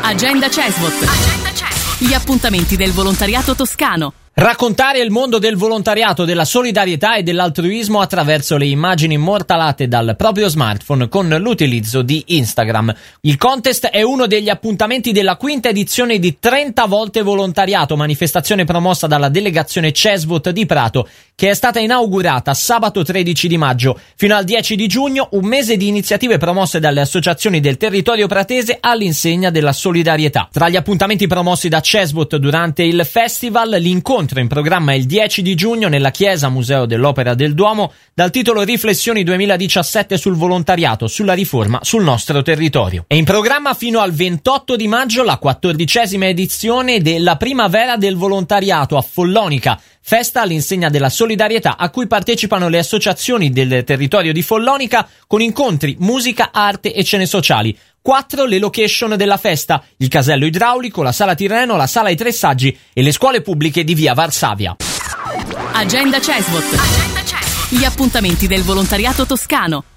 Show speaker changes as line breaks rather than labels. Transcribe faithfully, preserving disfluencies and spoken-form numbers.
Agenda Cesvot. Agenda Cesvot. Gli appuntamenti del volontariato toscano.
Raccontare il mondo del volontariato, della solidarietà e dell'altruismo attraverso le immagini immortalate dal proprio smartphone con l'utilizzo di Instagram. Il contest è uno degli appuntamenti della quinta edizione di trenta volte volontariato, manifestazione promossa dalla delegazione Cesvot di Prato, che è stata inaugurata sabato tredici di maggio. Fino al dieci di giugno, un mese di iniziative promosse dalle associazioni del territorio pratese all'insegna della solidarietà. Tra gli appuntamenti promossi da Cesvot durante il festival, l'incontro in programma il dieci di giugno nella Chiesa Museo dell'Opera del Duomo dal titolo Riflessioni duemiladiciassette sul volontariato, sulla riforma sul nostro territorio. È in programma fino al ventotto di maggio la quattordicesima edizione della Primavera del Volontariato a Follonica, festa all'insegna della solidarietà a cui partecipano le associazioni del territorio di Follonica con incontri, musica, arte e cene sociali. Quattro le location della festa: il casello idraulico, la sala Tirreno, la sala ai Tre Saggi e le scuole pubbliche di via Varsavia.
Agenda Cesvot. Agenda Cesvot. Gli appuntamenti del volontariato toscano.